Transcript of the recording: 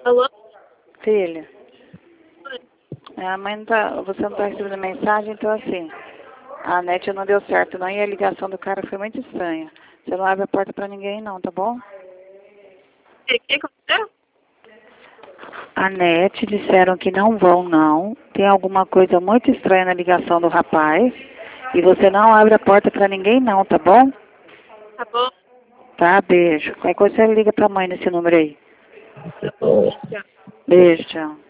Alô? Filha, a mãe não tá, você não tá recebendo mensagem, então assim, a net não deu certo não e a ligação do cara foi muito estranha. Você não abre a porta pra ninguém não, tá bom? O que aconteceu? A net disseram que não vão não, tem alguma coisa muito estranha na ligação do rapaz e você não abre a porta pra ninguém não, tá bom? Tá bom? Tá, beijo. Qualquer coisa você liga pra mãe nesse número aí. Tá bom, tchau. Beijo, tchau.